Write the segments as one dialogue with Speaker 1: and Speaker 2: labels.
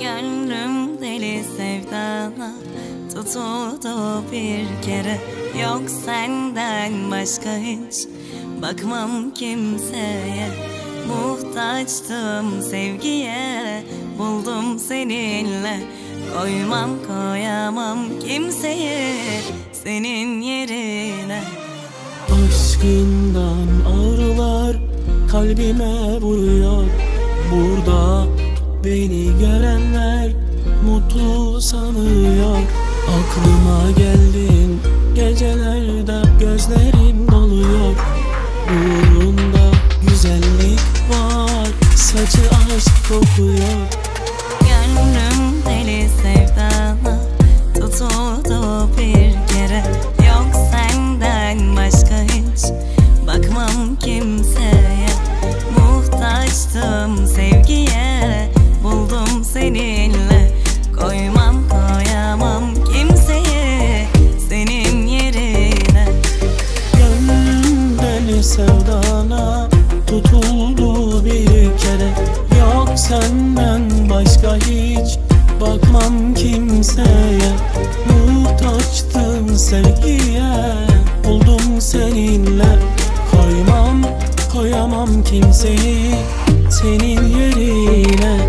Speaker 1: Gönlüm deli sevdana tutuldu bir kere. Yok senden başka hiç bakmam kimseye. Muhtaçtım sevgiye, buldum seninle. Koymam koyamam kimseye senin yerine.
Speaker 2: Aşkından ağrılar kalbime vuruyor. Burada beni görenler mutlu sanıyor. Aklıma geldin gecelerde, gözlerim doluyor. Uğrunda güzellik var, saçı aşk kokuyor.
Speaker 1: Gönlüm deli sevdana tutuldu bir kere. Yok senden başka hiç bakmam kimseye. Muhtaçtım sevgiye, buldum seninle. Koymam koyamam kimseye senin yerine.
Speaker 2: Gönlüm deli sevdana tutuldu bir kere. Yok senden başka hiç bakmam kimseye. Muhtaçtım sevgiye, buldum seninle. Koymam koyamam kimseyi senin yerine.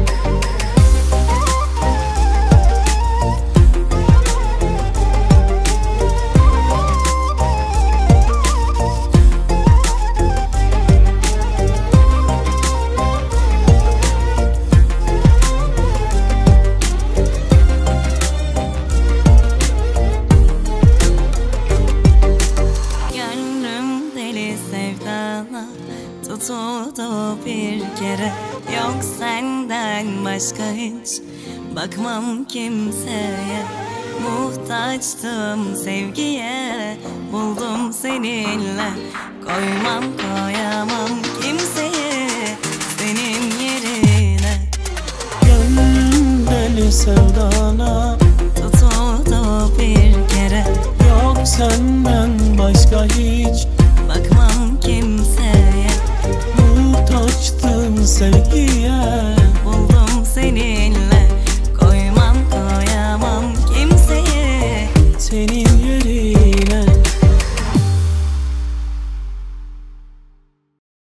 Speaker 1: Sevdana tutuldu bir kere. Yok senden başka hiç bakmam kimseye. Muhtaçtım sevgiye, buldum seninle. Koymam koyamam kimseye senin yerine.
Speaker 2: Gönlüm deli sevdana
Speaker 1: tutuldu bir kere.
Speaker 2: Yok senden başka hiç